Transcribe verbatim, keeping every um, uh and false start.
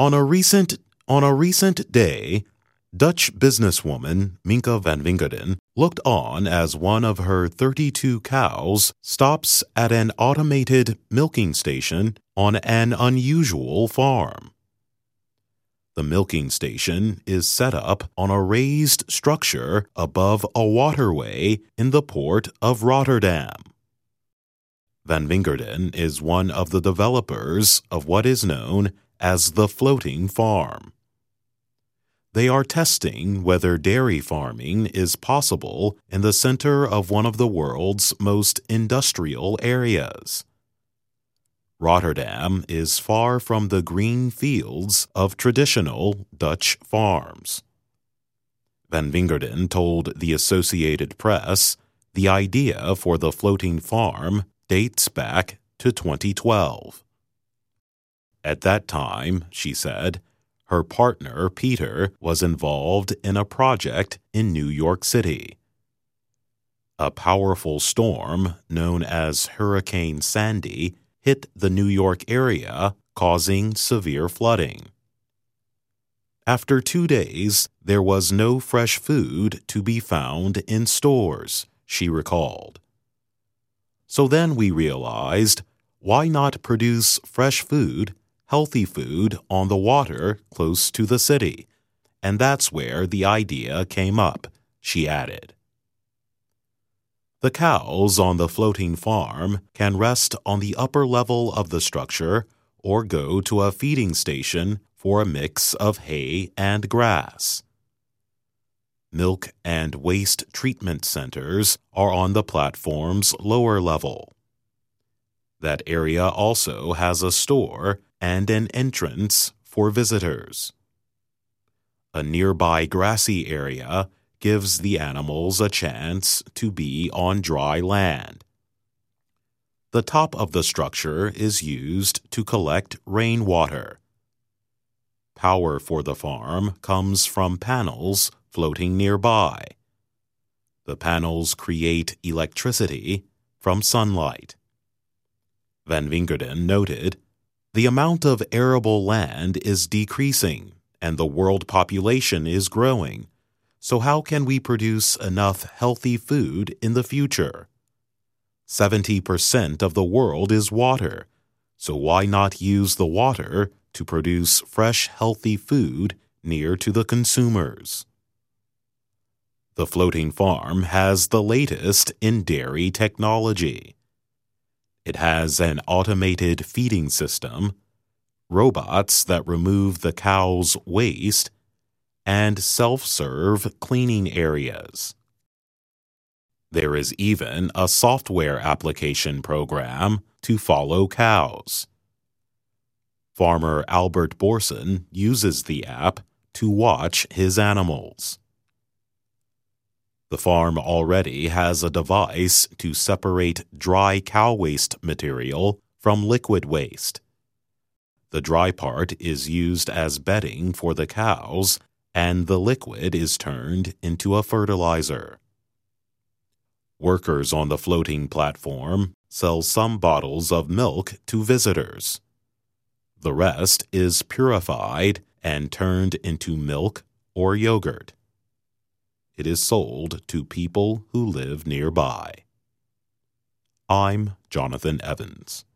On a recent on a recent day, Dutch businesswoman Minka van Wingerden looked on as one of her thirty-two cows stops at an automated milking station on an unusual farm. The milking station is set up on a raised structure above a waterway in the port of Rotterdam. Van Wingerden is one of the developers of what is known as the floating farm. They are testing whether dairy farming is possible in the center of one of the world's most industrial areas. Rotterdam is far from the green fields of traditional Dutch farms. Van Wingerden told the Associated Press the idea for the floating farm dates back to twenty twelve. At that time, she said, her partner, Peter, was involved in a project in New York City. A powerful storm known as Hurricane Sandy hit the New York area, causing severe flooding. After two days, there was no fresh food to be found in stores, she recalled. So then we realized, why not produce fresh food, healthy food on the water close to the city? And that's where the idea came up, she added. The cows on the floating farm can rest on the upper level of the structure or go to a feeding station for a mix of hay and grass. Milk and waste treatment centers are on the platform's lower level. That area also has a store and an entrance for visitors. A nearby grassy area gives the animals a chance to be on dry land. The top of the structure is used to collect rainwater. Power for the farm comes from panels floating nearby. The panels create electricity from sunlight. Van Wingerden noted, the amount of arable land is decreasing and the world population is growing. So how can we produce enough healthy food in the future? seventy percent of the world is water, so why not use the water to produce fresh, healthy food near to the consumers? The floating farm has the latest in dairy technology. It has an automated feeding system, robots that remove the cow's waste, and self-serve cleaning areas. There is even a software application program to follow cows. Farmer Albert Borson uses the app to watch his animals. The farm already has a device to separate dry cow waste material from liquid waste. The dry part is used as bedding for the cows, and the liquid is turned into a fertilizer. Workers on the floating platform sell some bottles of milk to visitors. The rest is purified and turned into milk or yogurt. It is sold to people who live nearby. I'm Jonathan Evans.